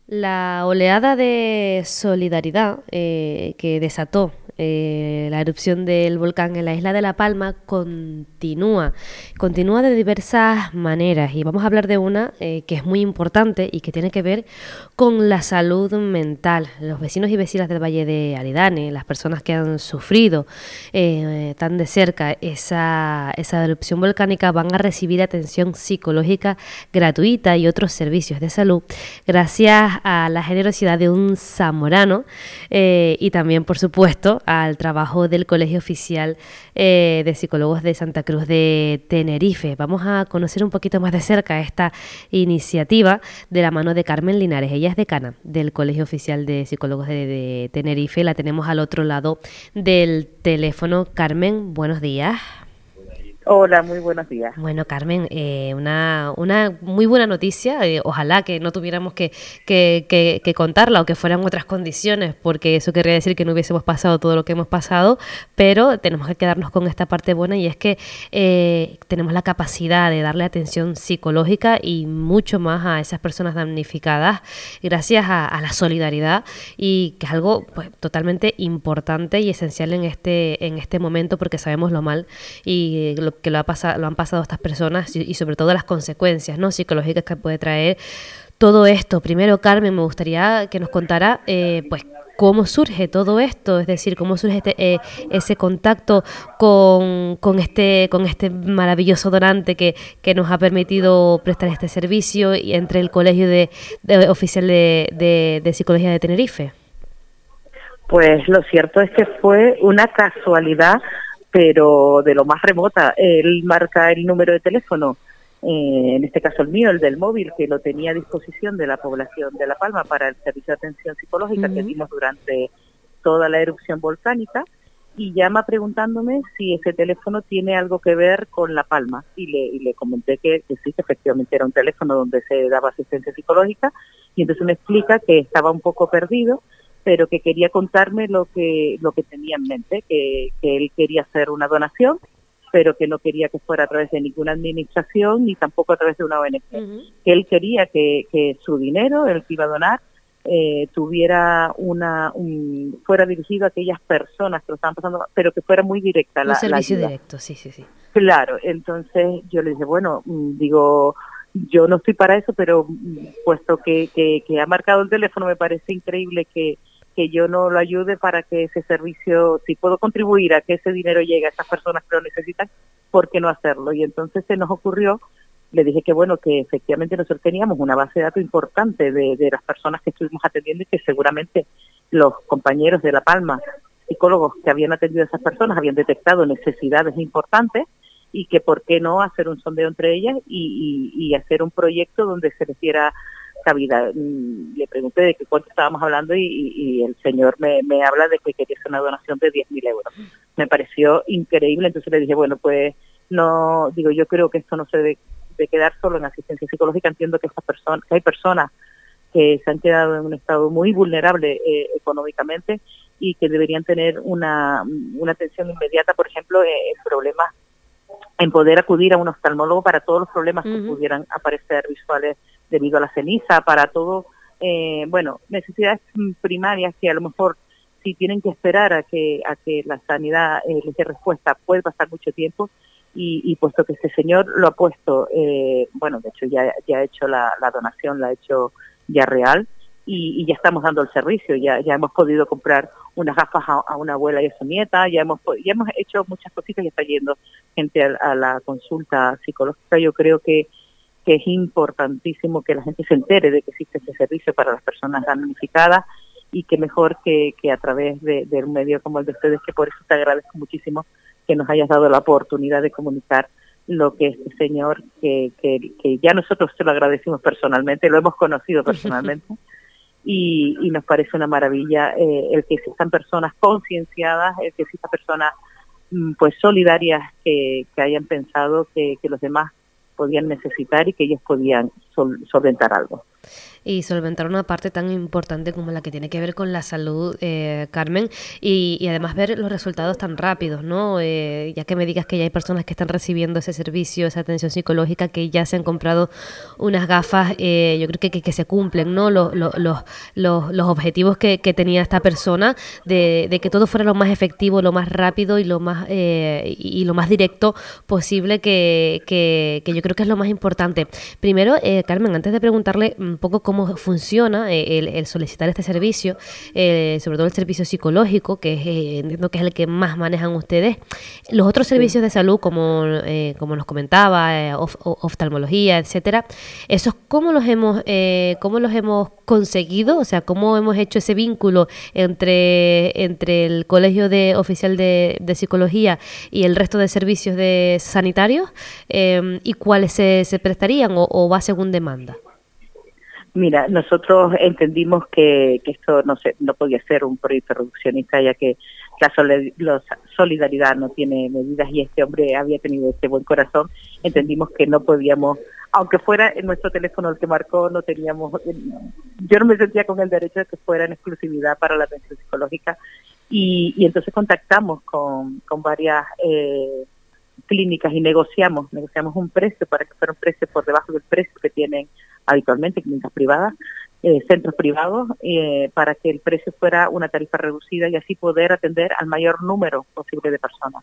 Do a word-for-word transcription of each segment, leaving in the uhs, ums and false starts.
La oleada de solidaridad eh, que desató eh, la erupción del volcán en la isla de La Palma continúa, continúa de diversas maneras y vamos a hablar de una eh, que es muy importante y que tiene que ver con la salud mental. Los vecinos y vecinas del Valle de Aridane, las personas que han sufrido eh, tan de cerca esa, esa erupción volcánica van a recibir atención psicológica gratuita y otros servicios de salud gracias a la generosidad de un zamorano eh, y también, por supuesto, al trabajo del Colegio Oficial eh, de Psicólogos de Santa Cruz de Tenerife. Vamos a conocer un poquito más de cerca esta iniciativa de la mano de Carmen Linares. Ella es decana del Colegio Oficial de Psicólogos de, de Tenerife. La tenemos al otro lado del teléfono. Carmen, buenos días. Hola, muy buenos días. Bueno, Carmen, eh, una, una muy buena noticia. Eh, ojalá que no tuviéramos que, que, que, que contarla o que fueran otras condiciones, porque eso querría decir que no hubiésemos pasado todo lo que hemos pasado, pero tenemos que quedarnos con esta parte buena y es que eh, tenemos la capacidad de darle atención psicológica y mucho más a esas personas damnificadas gracias a, a la solidaridad, y que es algo pues, totalmente importante y esencial en este, en este momento, porque sabemos lo mal y lo que lo, ha pasado, lo han pasado estas personas y, y sobre todo las consecuencias, ¿no?, psicológicas que puede traer todo esto. Primero, Carmen, me gustaría que nos contara eh, pues cómo surge todo esto, es decir, cómo surge este, eh, ese contacto con, con, este, con este maravilloso donante que, que nos ha permitido prestar este servicio y entre el Colegio de, de Oficial de, de, de Psicología de Tenerife. Pues lo cierto es que fue una casualidad, pero de lo más remota. Él marca el número de teléfono, eh, en este caso el mío, el del móvil, que lo tenía a disposición de la población de La Palma para el servicio de atención psicológica uh-huh. que dimos durante toda la erupción volcánica, y llama preguntándome si ese teléfono tiene algo que ver con La Palma, y le, y le comenté que, que sí, que efectivamente era un teléfono donde se daba asistencia psicológica, y entonces me explica que estaba un poco perdido, pero que quería contarme lo que lo que tenía en mente, que, que él quería hacer una donación, pero que no quería que fuera a través de ninguna administración ni tampoco a través de una O N G. Uh-huh. Que él quería que, que su dinero, el que iba a donar, eh, tuviera una un, fuera dirigido a aquellas personas que lo estaban pasando, pero que fuera muy directa la, un servicio la ayuda. directo, sí, sí, sí. Claro, entonces yo le dije, bueno, digo, yo no estoy para eso, pero puesto que, que, que ha marcado el teléfono, me parece increíble que que yo no lo ayude para que ese servicio, si puedo contribuir a que ese dinero llegue a esas personas que lo necesitan, ¿por qué no hacerlo? Y entonces se nos ocurrió, le dije que bueno, que efectivamente nosotros teníamos una base de datos importante de, de las personas que estuvimos atendiendo y que seguramente los compañeros de La Palma, psicólogos que habían atendido a esas personas, habían detectado necesidades importantes y que por qué no hacer un sondeo entre ellas y, y, y hacer un proyecto donde se les diera cabida. Le pregunté de qué cuánto estábamos hablando y, y, y el señor me, me habla de que quería hacer una donación de diez mil euros. Me pareció increíble, entonces le dije, bueno, pues no, digo, yo creo que esto no se debe de quedar solo en asistencia psicológica, entiendo que estas personas, que hay personas que se han quedado en un estado muy vulnerable eh, económicamente y que deberían tener una, una atención inmediata, por ejemplo, en problemas, en poder acudir a un oftalmólogo para todos los problemas uh-huh. que pudieran aparecer visuales debido a la ceniza, para todo, eh, bueno, necesidades primarias que a lo mejor si tienen que esperar a que a que la sanidad eh, les dé respuesta, puede pasar mucho tiempo, y, y puesto que este señor lo ha puesto, eh, bueno, de hecho ya, ya ha hecho la, la donación, la ha hecho ya real, y, y ya estamos dando el servicio, ya ya hemos podido comprar unas gafas a, a una abuela y a su nieta, ya hemos ya hemos hecho muchas cositas y está yendo gente a, a la consulta psicológica. Yo creo que que es importantísimo que la gente se entere de que existe ese servicio para las personas damnificadas, y que mejor que, que a través de, de un medio como el de ustedes, que por eso te agradezco muchísimo que nos hayas dado la oportunidad de comunicar lo que este señor, que, que, que ya nosotros se lo agradecimos personalmente, lo hemos conocido personalmente, y, y nos parece una maravilla eh, el que existan personas concienciadas, el que existan personas pues solidarias que, que hayan pensado que, que los demás podían necesitar y que ellos podían sol- solventar algo. Y solventar una parte tan importante como la que tiene que ver con la salud, eh, Carmen, y, y además ver los resultados tan rápidos, ¿no? Eh, ya que me digas que ya hay personas que están recibiendo ese servicio, esa atención psicológica, que ya se han comprado unas gafas, eh, yo creo que, que, que se cumplen, ¿no? Los, los, los, los, los objetivos que, que tenía esta persona de, de que todo fuera lo más efectivo, lo más rápido y lo más eh, y, y lo más directo posible, que, que, que yo creo que es lo más importante. Primero, eh, Carmen, antes de preguntarle un poco cómo funciona eh, el, el solicitar este servicio, eh, sobre todo el servicio psicológico, que es, eh, entiendo que es el que más manejan ustedes. Los otros servicios Sí. de salud, como, eh, como nos comentaba, eh, of, oftalmología, etcétera, ¿esos cómo los hemos eh, cómo los hemos conseguido? O sea, ¿cómo hemos hecho ese vínculo entre, entre el Colegio de Oficial de, de Psicología y el resto de servicios de sanitarios? Eh, ¿Y cuáles se, se prestarían o, o va según demanda? Mira, nosotros entendimos que, que esto no se, no podía ser un proyecto reduccionista, ya que la soli- los- solidaridad no tiene medidas y este hombre había tenido este buen corazón. Entendimos que no podíamos, aunque fuera en nuestro teléfono el que marcó, no teníamos, yo no me sentía con el derecho de que fuera en exclusividad para la atención psicológica, y, y entonces contactamos con, con varias eh, clínicas y negociamos, negociamos un precio para que fuera un precio por debajo del precio que tienen habitualmente clínicas privadas, eh, centros privados, eh, para que el precio fuera una tarifa reducida y así poder atender al mayor número posible de personas.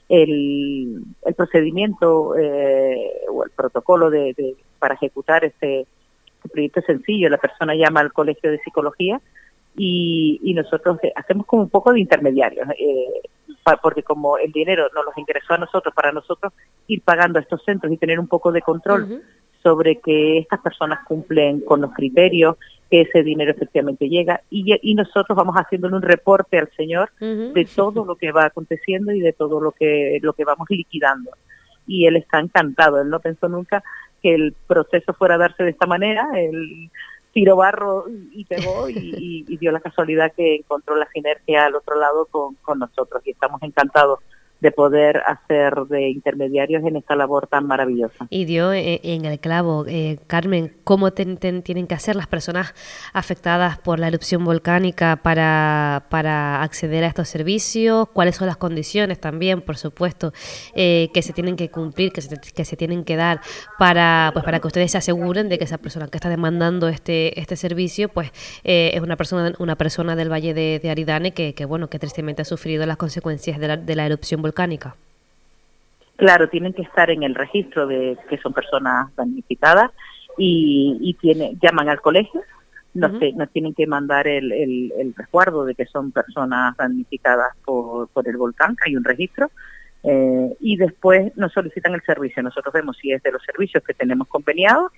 El, el procedimiento eh, o el protocolo de, de para ejecutar este, este proyecto es sencillo. La persona llama al Colegio de Psicología y, y nosotros hacemos como un poco de intermediarios, eh, pa, porque como el dinero nos los ingresó a nosotros, para nosotros ir pagando a estos centros y tener un poco de control uh-huh. sobre que estas personas cumplen con los criterios, que ese dinero efectivamente llega, y, y nosotros vamos haciéndole un reporte al señor uh-huh. de todo lo que va aconteciendo y de todo lo que lo que vamos liquidando. Y él está encantado, él no pensó nunca que el proceso fuera a darse de esta manera. Él tiró barro y pegó y, y, y dio la casualidad que encontró la sinergia al otro lado con, con nosotros, y estamos encantados de poder hacer de intermediarios en esta labor tan maravillosa. Y dio en, en el clavo, eh, Carmen, ¿cómo ten, ten, tienen que hacer las personas afectadas por la erupción volcánica para, para acceder a estos servicios? ¿Cuáles son las condiciones también, por supuesto, eh, que se tienen que cumplir, que se, que se tienen que dar para, pues, para que ustedes se aseguren de que esa persona que está demandando este, este servicio pues eh, es una persona, una persona del Valle de, de Aridane que, que, bueno, que tristemente ha sufrido las consecuencias de la, de la erupción volcánica? volcánica. Claro, tienen que estar en el registro de que son personas damnificadas y, y tiene, llaman al colegio, nos, uh-huh. te, nos tienen que mandar el, el, el resguardo de que son personas damnificadas por, por el volcán, hay un registro, eh, y después nos solicitan el servicio. Nosotros vemos si es de los servicios que tenemos conveniados,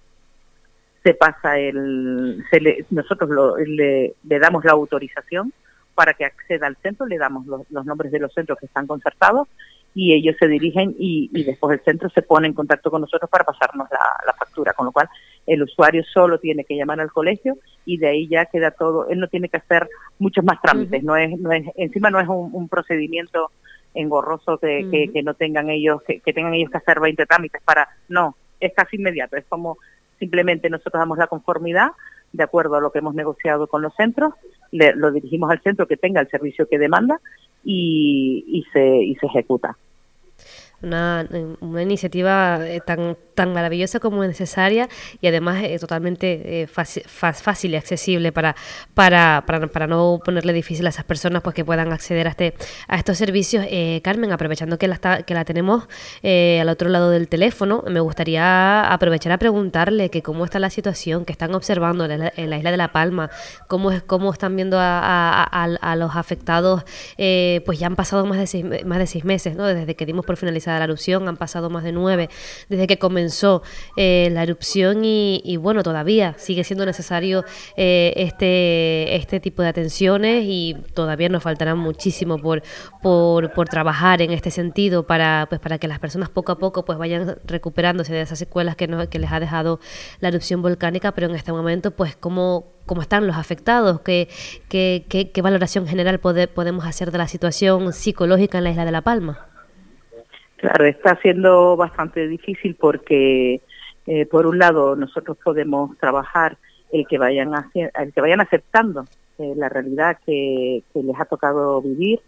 se pasa el, se le, nosotros lo, le, le damos la autorización para que acceda al centro, le damos los, los nombres de los centros que están concertados y ellos se dirigen y, y después el centro se pone en contacto con nosotros para pasarnos la, la factura, con lo cual el usuario solo tiene que llamar al colegio y de ahí ya queda todo. Él no tiene que hacer muchos más trámites, uh-huh. no es, no es, encima no es un, un procedimiento engorroso que, uh-huh. que, que no tengan ellos, que, que tengan ellos que hacer veinte trámites para, no, es casi inmediato, es como simplemente nosotros damos la conformidad de acuerdo a lo que hemos negociado con los centros, le, lo dirigimos al centro que tenga el servicio que demanda y, y, se, y se ejecuta. Una, una iniciativa tan tan maravillosa como necesaria y además eh, totalmente eh, fácil, fácil y accesible para, para, para, para no ponerle difícil a esas personas pues que puedan acceder a este a estos servicios. Eh, Carmen, aprovechando que la, está, que la tenemos eh, al otro lado del teléfono, me gustaría aprovechar a preguntarle que cómo está la situación que están observando en la, en la isla de La Palma, cómo, es, cómo están viendo a, a, a, a los afectados, eh, pues ya han pasado más de seis, más de seis meses, ¿no? Desde que dimos por finalizada la erupción, han pasado más de nueve, desde que comenzó eh, la erupción y, y bueno, todavía sigue siendo necesario eh, este, este tipo de atenciones y todavía nos faltará muchísimo por, por, por trabajar en este sentido para, pues, para que las personas poco a poco pues vayan recuperándose de esas secuelas que, no, que les ha dejado la erupción volcánica, pero en este momento pues cómo, cómo están los afectados, qué, qué, qué, qué valoración general pode, podemos hacer de la situación psicológica en la isla de La Palma. Claro, está siendo bastante difícil porque Eh, por un lado, nosotros podemos trabajar el que vayan, hacia, el que vayan aceptando eh, la realidad que, que les ha tocado vivir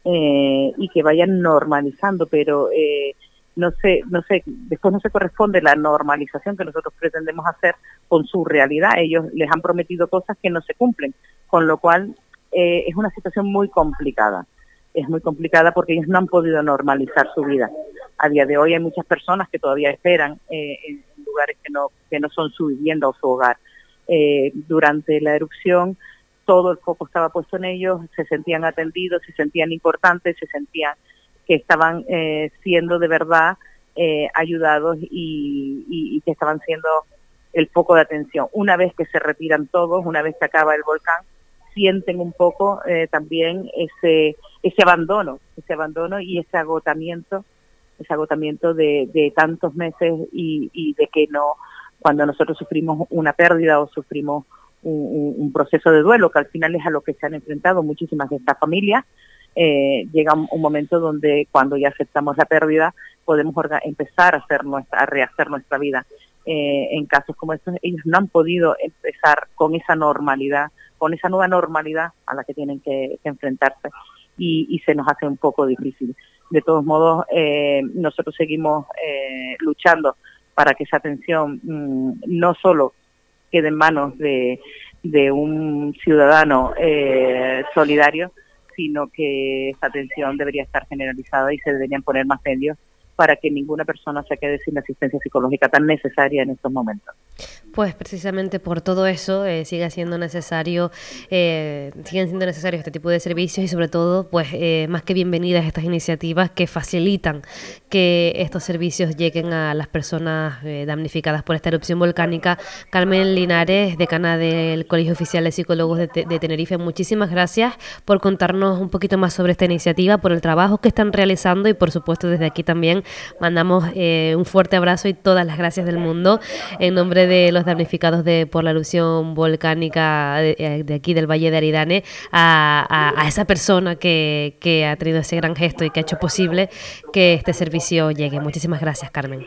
eh, y que vayan normalizando, pero eh, no sé, no sé, después no se corresponde la normalización que nosotros pretendemos hacer con su realidad. Ellos les han prometido cosas que no se cumplen, con lo cual eh, es una situación muy complicada. Es muy complicada porque ellos no han podido normalizar su vida. A día de hoy hay muchas personas que todavía esperan eh, en lugares que no que no son su vivienda o su hogar. Eh, durante la erupción todo el foco estaba puesto en ellos, se sentían atendidos, se sentían importantes, se sentían que estaban eh, siendo de verdad eh, ayudados y, y, y que estaban siendo el foco de atención. Una vez que se retiran todos, una vez que acaba el volcán, sienten un poco eh, también ese ese abandono, ese abandono y ese agotamiento, ese agotamiento de, de tantos meses y, y de que no, cuando nosotros sufrimos una pérdida o sufrimos un, un proceso de duelo, que al final es a lo que se han enfrentado muchísimas de estas familias, eh, llega un, un momento donde cuando ya aceptamos la pérdida podemos empezar a hacer nuestra, a rehacer nuestra vida. Eh, en casos como estos, ellos no han podido empezar con esa normalidad, con esa nueva normalidad a la que tienen que, que enfrentarse y, y se nos hace un poco difícil. De todos modos, eh, nosotros seguimos eh, luchando para que esa atención mmm, no solo quede en manos de, de un ciudadano eh, solidario, sino que esa atención debería estar generalizada y se deberían poner más medios para que ninguna persona se quede sin la asistencia psicológica tan necesaria en estos momentos. Pues precisamente por todo eso eh, sigue siendo necesario, eh, siguen siendo necesarios este tipo de servicios y sobre todo, pues eh, más que bienvenidas estas iniciativas que facilitan que estos servicios lleguen a las personas eh, damnificadas por esta erupción volcánica. Carmen Linares, decana del Colegio Oficial de Psicólogos de, de Tenerife, muchísimas gracias por contarnos un poquito más sobre esta iniciativa, por el trabajo que están realizando y por supuesto desde aquí también mandamos eh, un fuerte abrazo y todas las gracias del mundo en nombre de los damnificados de, por la erupción volcánica de, de aquí del Valle de Aridane a, a, a esa persona que, que ha tenido ese gran gesto y que ha hecho posible que este servicio llegue. Muchísimas gracias, Carmen.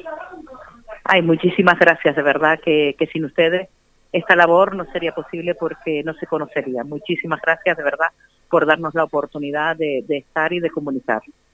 Ay, muchísimas gracias, de verdad que, que sin ustedes esta labor no sería posible porque no se conocería. Muchísimas gracias, de verdad, por darnos la oportunidad de, de estar y de comunicar.